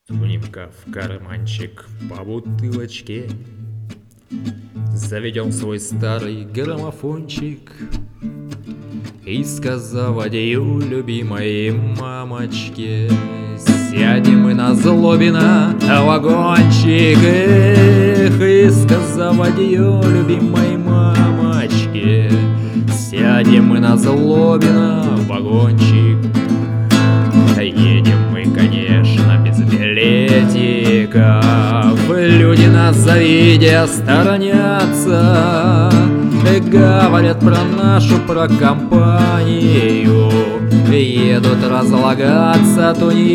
Сунем-ка в карманчик по бутылочке, заведем свой старый граммофончик и, сказав адью любимой мамочке, сядем мы на Злобина вагончик. Эх, и, сказав адью любимой мамочке, сядем мы на Злобина вагончик. Едем мы, конечно, без билетиков, люди нас завидя сторонятся, говорят про нашу, про компанию, едут разлагаться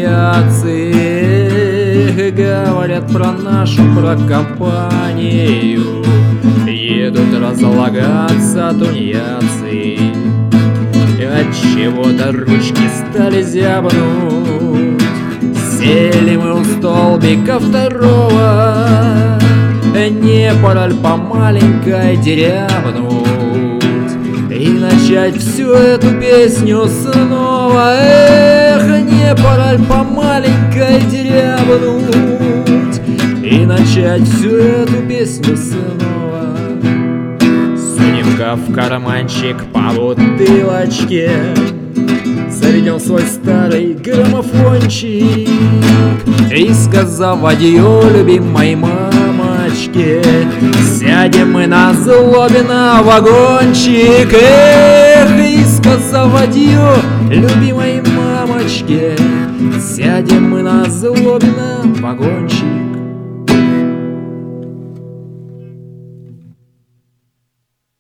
тунеядцы. Говорят про нашу, про компанию, едут разлагаться тунеядцы. Отчего-то ручки стали зябнуть, сели мы у столбика второго. Не пора ль по маленькой дерябнуть и начать всю эту песню снова? Эх, не пора ль по маленькой дерябнуть и начать всю эту песню снова? Сунем-ка в карманчик по бутылочке, заведем свой старый граммофончик и, сказав адью любимой мамочке, сядем мы на Злобина вагончик. Эх, и, сказав адью любимой мамочке, сядем мы на Злобина вагончик.